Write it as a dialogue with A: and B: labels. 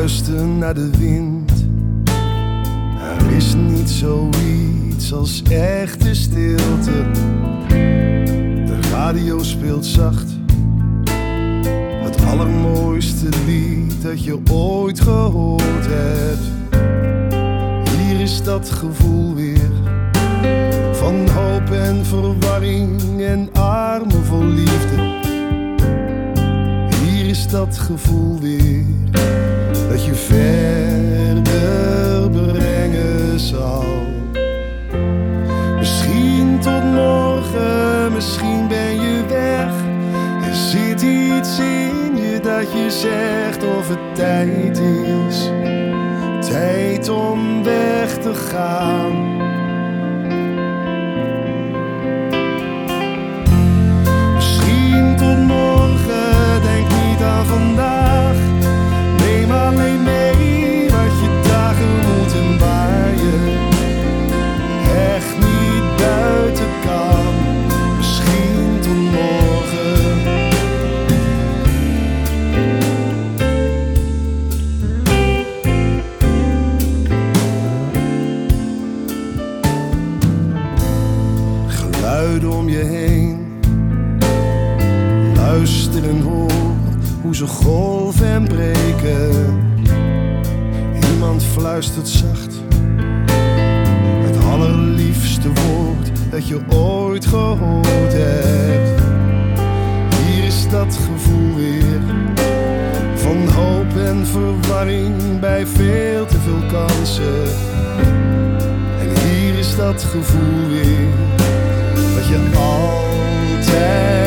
A: luister naar de wind. Er is niet zoiets als echte stilte. De radio speelt zacht. Het allermooiste lied dat je ooit gehoord hebt. Hier is dat gevoel weer. Van hoop en verwarring en armen vol liefde. Hier is dat gevoel weer. Dat je verder brengen zal. Misschien tot morgen, misschien ben je weg. Er zit iets in je dat je zegt of het tijd is. Tijd om weg te gaan. Misschien tot morgen, denk niet aan vandaag. Neem alleen mee wat je dagen moeten waaien. Echt niet buiten kan. Misschien tot morgen. Geluiden om je heen. Luister en hoor hoe ze golven en breken. Iemand fluistert zacht. Het allerliefste woord dat je ooit gehoord hebt. Hier is dat gevoel weer. Van hoop en verwarring bij veel te veel kansen. En hier is dat gevoel weer. Dat je altijd